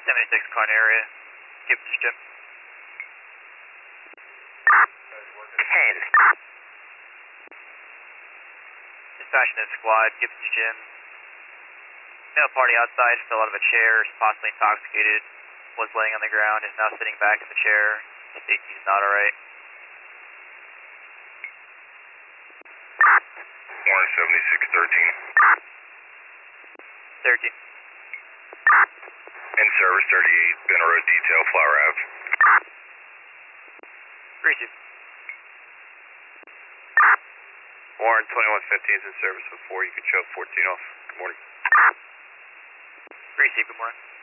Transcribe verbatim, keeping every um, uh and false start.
seventy-six Klein area. Give it to Jim. ten. Dispatching this squad. Give it to Jim. Male party outside fell out of a chair, is possibly intoxicated, was laying on the ground, is now sitting back in the chair. Safety is not alright. one seventy-six thirteen. thirteen. In service thirty-eight, Benner Road Detail, Flower Ave. Receive. Warren twenty-one fifty is in service with four. You can show fourteen off. Good morning. Receive, good morning.